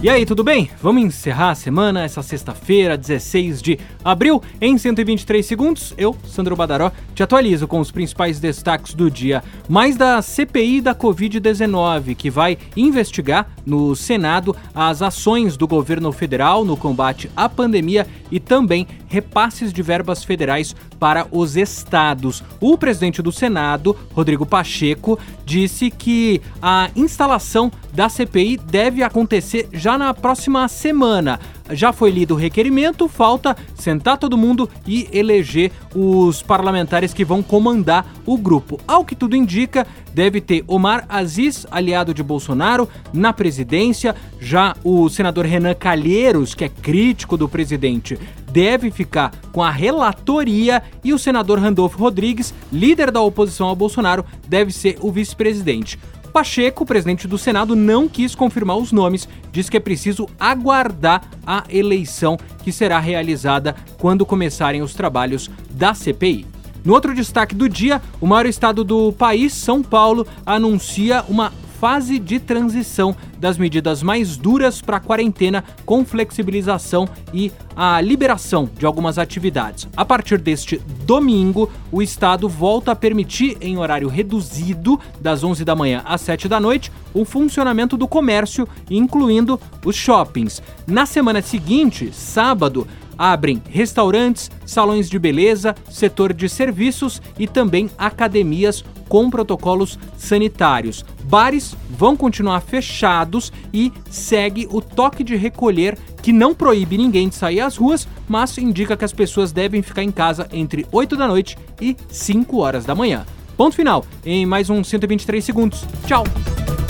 E aí, tudo bem? Vamos encerrar a semana, essa sexta-feira, 16 de abril, em 123 segundos. Eu, Sandro Badaró, te atualizo com os principais destaques do dia. Mais da CPI da Covid-19, que vai investigar no Senado as ações do governo federal no combate à pandemia e também repasses de verbas federais para os estados. O presidente do Senado, Rodrigo Pacheco, disse que a instalação da CPI deve acontecer já na próxima semana. Já foi lido o requerimento, falta sentar todo mundo e eleger os parlamentares que vão comandar o grupo. Ao que tudo indica, deve ter Omar Aziz, aliado de Bolsonaro, na presidência. Já o senador Renan Calheiros, que é crítico do presidente, deve ficar com a relatoria, e o senador Randolfo Rodrigues, líder da oposição ao Bolsonaro, deve ser o vice-presidente. Pacheco, presidente do Senado, não quis confirmar os nomes, diz que é preciso aguardar a eleição que será realizada quando começarem os trabalhos da CPI. No outro destaque do dia, o maior estado do país, São Paulo, anuncia uma fase de transição das medidas mais duras para a quarentena, com flexibilização e a liberação de algumas atividades. A partir deste domingo, o estado volta a permitir, em horário reduzido, das 11 da manhã às 7 da noite, o funcionamento do comércio, incluindo os shoppings. Na semana seguinte, sábado, abrem restaurantes, salões de beleza, setor de serviços e também academias com protocolos sanitários. Bares vão continuar fechados e segue o toque de recolher, que não proíbe ninguém de sair às ruas, mas indica que as pessoas devem ficar em casa entre 8 da noite e 5 horas da manhã. Ponto final em mais um 123 segundos. Tchau!